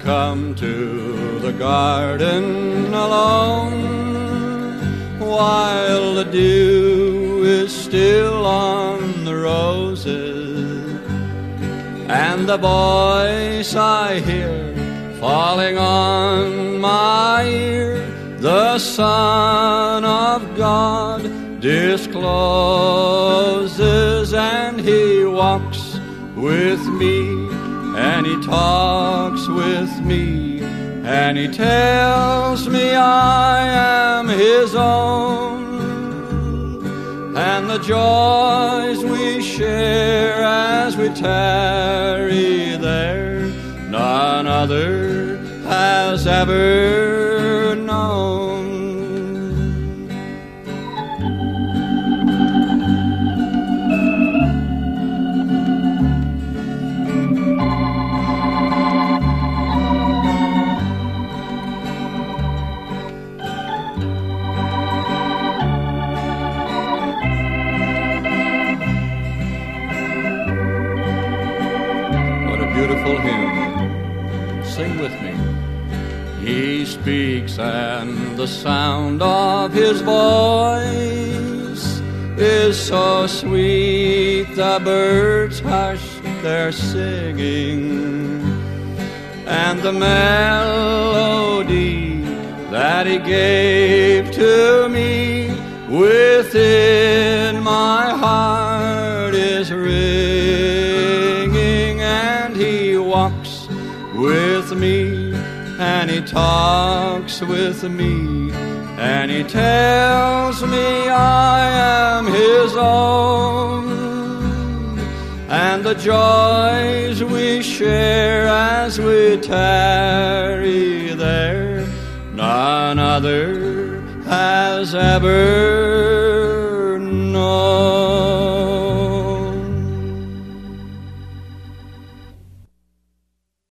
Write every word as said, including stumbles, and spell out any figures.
come to the garden alone while the dew is still on the roses, and the voice I hear falling on my ear, the Son of God discloses, and he walks with me, and he talks with me, and he tells me I am his own. And the joys we share as we tarry there, none other has ever known. Beautiful hymn, sing with me. He speaks and the sound of his voice is so sweet the birds hush their singing, and the melody that he gave to me within my heart is ringing, and he walks with me, and he talks with me, and he tells me I am his own. And the joys we share as we tarry there, none other has ever